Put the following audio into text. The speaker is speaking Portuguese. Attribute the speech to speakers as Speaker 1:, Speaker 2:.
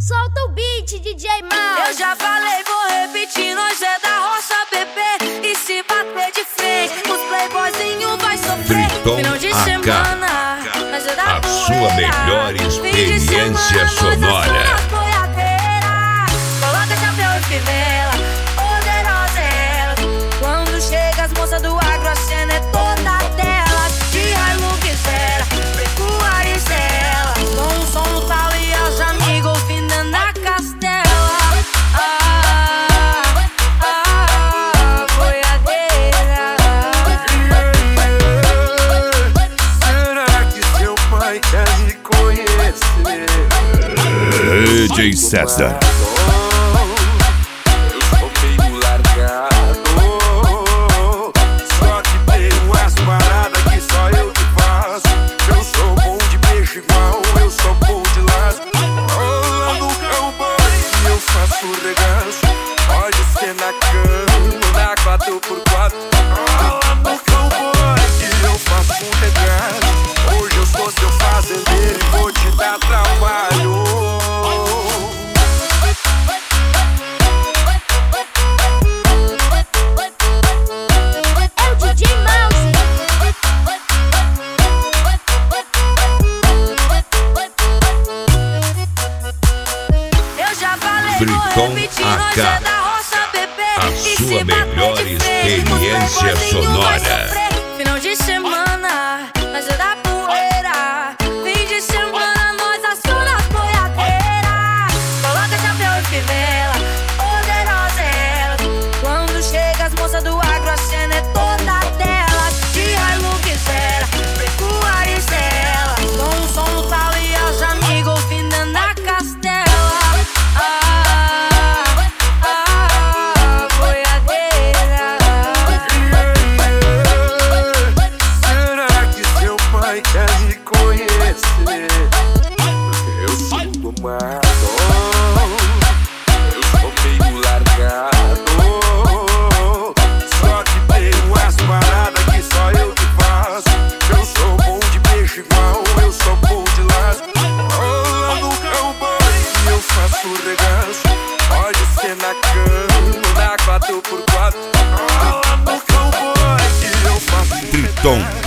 Speaker 1: Solta o beat, DJ Mal.
Speaker 2: Eu já falei, vou repetir, nós é da roça, bebê. E se bater de frente, os playboyzinhos vai sofrer. Final de semana, nós é da
Speaker 3: a sua melhor experiência sonora.
Speaker 2: Coloca chapéu e fivela, poderosa é ela. Quando chega as moças do agro, a cena é toda dela. De Hilux era, Pecuária Estela. Com o som no talo e as amigas ouvindo na castela. Boiadeira.
Speaker 4: Será que seu pai quer me conhecer?
Speaker 3: DJ César.
Speaker 4: Pode ser na cama, na 4x4. No cowboy que eu faço um regaço. Hoje eu sou seu fazendeiro e vou te dar trabalho.
Speaker 1: É o DJ Mouse.
Speaker 2: Eu já falei,
Speaker 3: Friton AK, a sua melhor experiência sonora.
Speaker 2: Final de semana, nós é da poeira. Fim de semana, nós aciona as boiadeiras. Coloca chapéu e fivela, poderosa é ela. Quando chega as moças do agro, a cena é toda dela. De Hilux era, Pecuária Estela. Com o som no talo e as amigas ouvindo na castela.
Speaker 4: Quer me conhecer? Eu sinto mato, eu sou meio largado. Só que tem umas paradas que só eu que faço. Eu sou bom de beijo igual, eu sou bom de laço. Rolando cowboy e eu faço regaço. Pode ser na cama, na 4x4. Rolando cowboy e eu faço
Speaker 3: Friton